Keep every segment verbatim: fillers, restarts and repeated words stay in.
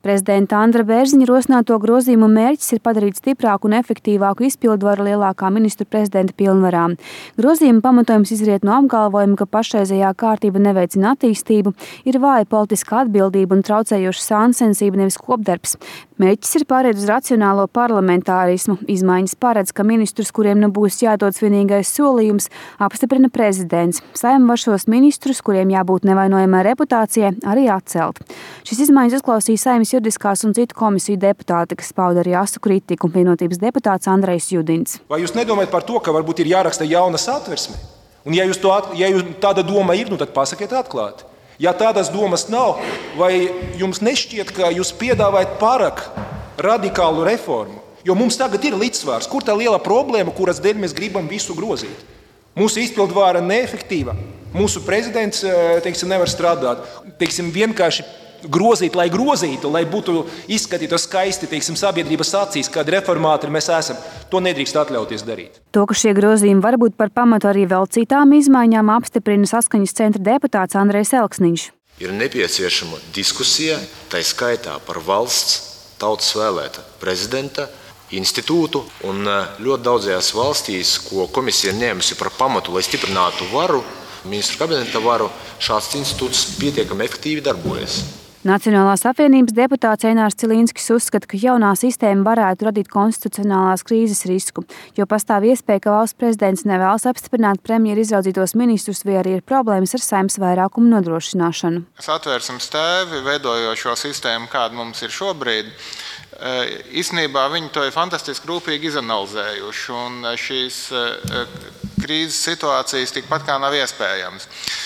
Prezidenta Andra Bērziņa rosināto grozījumu mērķis ir padarīt stiprāku un efektīvāku izpildvaru lielākā ministru prezidenta pilnvarām. Grozījuma pamatojums izriet no apgalvojuma, ka pašreizējā kārtība neveicina attīstību, ir vāja politiskā atbildība un traucējoša sāncensība, nevis kopdarbs. Mērķis ir pāriet uz racionālo parlamentārismu. Izmaiņas paredz, ka ministrus, kuriem nu būs jādod svinīgais solījums, apstiprina prezidents. Saeima var šos ministrus, kuriem jābūt nevainojamai reputācijai, arī atcelt. Šis izmaiņas uzklausīja Saeimas juridiskās un citu komisiju deputāti, kas pauda arī asu kritiku, un Vienotības deputāts Andrejs Judins. Vai jūs nedomājat par to, ka varbūt ir jāraksta jauna satversme? Un ja jūs to, ja jūs tāda doma ir, nu tad pasakiet atklāti. Ja tādas domas nav, vai jums nešķiet, ka jūs piedāvājat pārāk radikālu reformu? Jo mums tagad ir līdzsvars. Kur tā liela problēma, kuras dēļ mēs gribam visu grozīt? Mūsu izpildvara neefektīva. Mūsu prezidents, teiksim, nevar strādāt. Teiksim, vienkārši grozīt, lai grozītu, lai būtu izskatīta skaisti, teiksim, sabiedrības acīs, kādi reformātori mēs esam. To nedrīkst atļauties darīt. To, ka šie grozījumi var būt par pamatu arī vēl citām izmaiņām, apstiprina Saskaņas centra deputāts Andrejs Elksniņš. Ir nepieciešama diskusija, tai skaitā par valsts tautas vēlēta prezidenta institūtu, un ļoti daudzajās valstīs, ko komisija ir ņēmusi par pamatu, lai stiprinātu varu, ministru kabineta varu, šāds institūts pietiekami efektīvi darbojas. Nacionālās apvienības deputāts Einārs Cilīnskis uzskata, ka jaunā sistēma varētu radīt konstitucionālās krīzes risku, jo pastāv iespēja, ka valsts prezidents nevēlas apstiprināt premjeru izraudzītos ministrus, vai arī ir problēmas ar Saeimas vairākumu nodrošināšanu. Satvērsim tēvi, veidojot šo sistēmu, kāda mums ir šobrīd. Īstenībā viņi to ir fantastiski rūpīgi izanalizējuši, un šīs krīzes situācijas tikpat kā nav iespējams.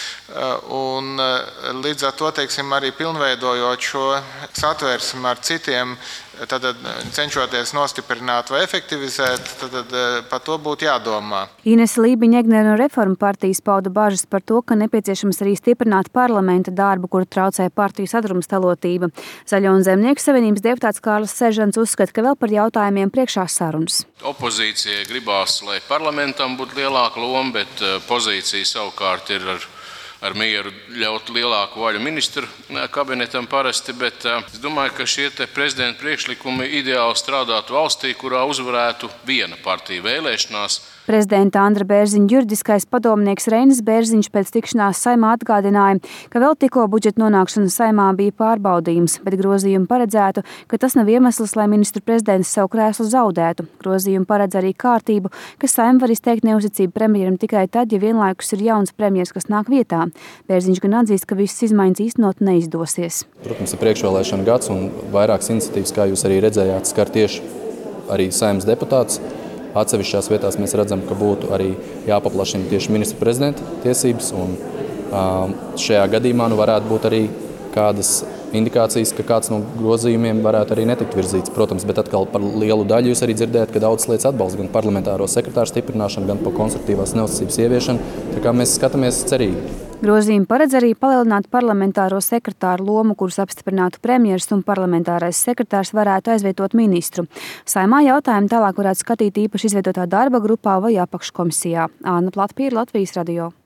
Un līdz ar to, teiksim, arī pilnveidojot šo satversmi ar citiem, tad cenšoties nostiprināt vai efektivizēt, tad par to būtu jādomā. Inese Lībiņa-Egnere no Reformu partijas pauda bažas par to, ka nepieciešams arī stiprināt parlamenta darbu, kuru traucē partiju sadrumstalotība. Zaļo un Zemnieku savienības deputāts Kārlis Sežants uzskata, ka vēl par jautājumiem priekšā sarunas. Opozīcijai gribās, lai parlamentam būtu lielāka loma, bet pozīcija savukārt ir ar ar mieru ļaut lielāku vaļu ministru kabinetam parasti, bet es domāju, ka šie te prezidenta priekšlikumi ideāli strādātu valstī, kurā uzvarētu viena partija vēlēšanās. Prezidenta Andra Bērziņa juridiskais padomnieks Reinis Bērziņš pēc tikšanās Saeimā atgādināja, ka vēl tikko budžeta nonākšana Saeimā bija pārbaudījums, bet grozījumi paredzētu, ka tas nav iemesls, lai ministru prezidents savu krēslu zaudētu. Grozījumi paredz arī kārtību, ka Saeima var izteikt neuzticību premjeram tikai tad, ja vienlaikus ir jauns premjers, kas nāk vietā. Bērziņš gan atzīst, ka visas izmaiņas īstenot neizdosies. Protams, ir priekšvēlēšana gads un vairākas iniciatīvas, kā jūs arī redzējāt, skar tieši arī Saeimas deputāts. Atsevišķās vietās mēs redzam, ka būtu arī jāpaplašina tieši ministra prezidenta tiesības, un um, šajā gadījumā nu, varētu būt arī kādas indikācijas, ka kāds no grozījumiem varētu arī netikt virzīts. Protams, bet atkal par lielu daļu jūs arī dzirdējat, ka daudzas lietas atbalsta gan parlamentāro sekretāru stiprināšanu, gan par konstruktīvās neuzticības ieviešanu. Tā kā mēs skatāmies cerīgi. Grozījumi paredz arī palielināt parlamentāro sekretāru lomu, kurus apstiprinātu premjers, un parlamentārais sekretārs varētu aizvietot ministru. Saeimā jautājumu tālāk varētu skatīt īpaši izveidotā darba grupā vai apakškomisijā. Anna Platpīra, Latvijas radio.